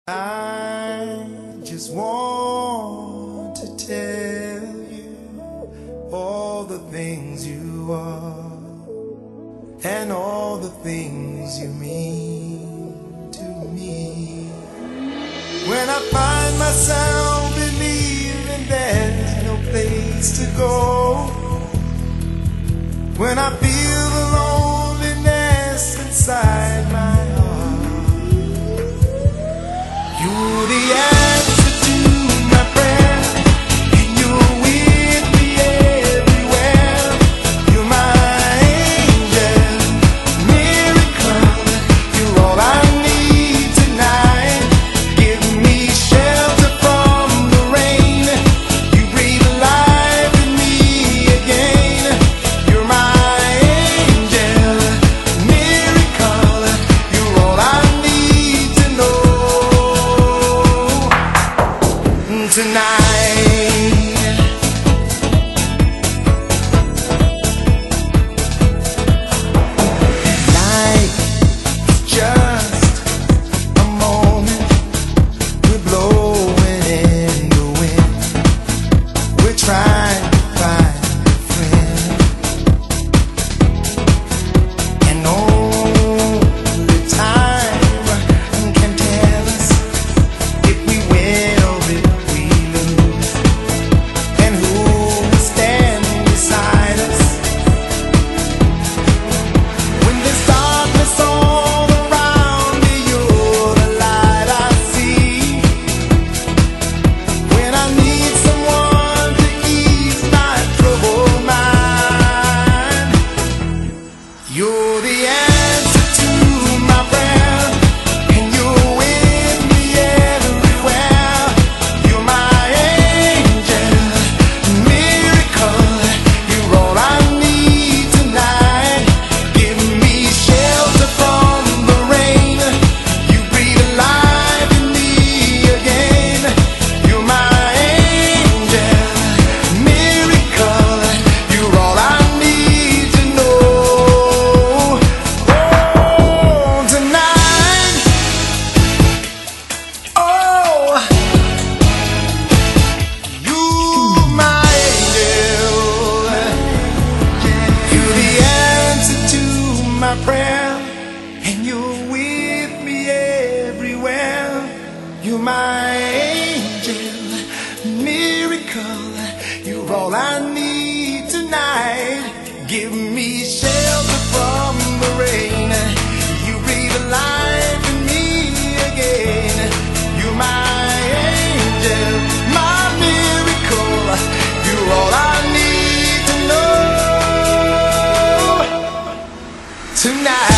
I just want to tell you all the things you are and all the things you mean to me. When I find myself believing there's no place to go, when I feel the loneliness inside my heart, you're the answer to my prayer, and you're with me everywhere. You're my angel, miracle. You're all I need tonight. Give me shelter from the rain. You breathe life in me again. You're my angel, miracle. You're all I need to know tonight. Life is just a moment. We're blowing in the wind. We're trying to find a friend, and only time can tell us if we win or if we lose, and who will stand beside us when there's darkness all around me. You're the light I see when I need someone to ease my troubled mind. You're the answer to my prayer, and you're with me everywhere. You're my angel, miracle. You're all I need tonight. Give me shelter from the rain. You breathe life in me again. You're my angel, miracle. You're all I need to know. Oh, tonight. Oh, you're my angel. You're the answer to my prayer, and you're with me everywhere. You're my angel, miracle. You're all I need tonight. Give me shelter from the rain. You breathe life in me again. You're my angel, my miracle. You're all I need to know tonight.